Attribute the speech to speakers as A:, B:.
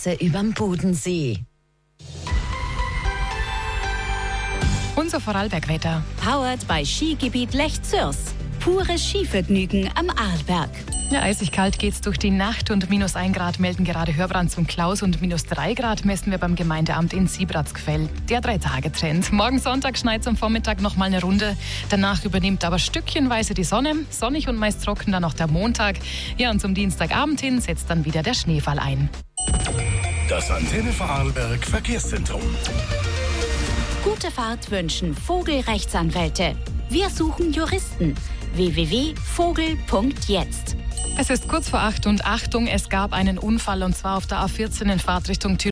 A: Straße überm Bodensee.
B: Unser Vorarlbergwetter.
C: Powered bei Skigebiet Lech-Zürs. Pures Skivergnügen am Arlberg.
B: Ja, eisig kalt geht's durch die Nacht und -1 Grad melden gerade Hörbrands und Klaus und -3 Grad messen wir beim Gemeindeamt in Siebratsgfell. Der 3-Tage-Trend. Morgen Sonntag schneit's am Vormittag noch mal eine Runde. Danach übernimmt aber stückchenweise die Sonne. Sonnig und meist trocken dann auch der Montag. Ja, und zum Dienstagabend hin setzt dann wieder der Schneefall ein.
D: Das Antenne Vorarlberg Verkehrszentrum.
C: Gute Fahrt wünschen Vogel-Rechtsanwälte. Wir suchen Juristen. www.vogel.jetzt.
B: Es ist kurz vor 8 und Achtung, es gab einen Unfall und zwar auf der A14 in Fahrtrichtung Tirol.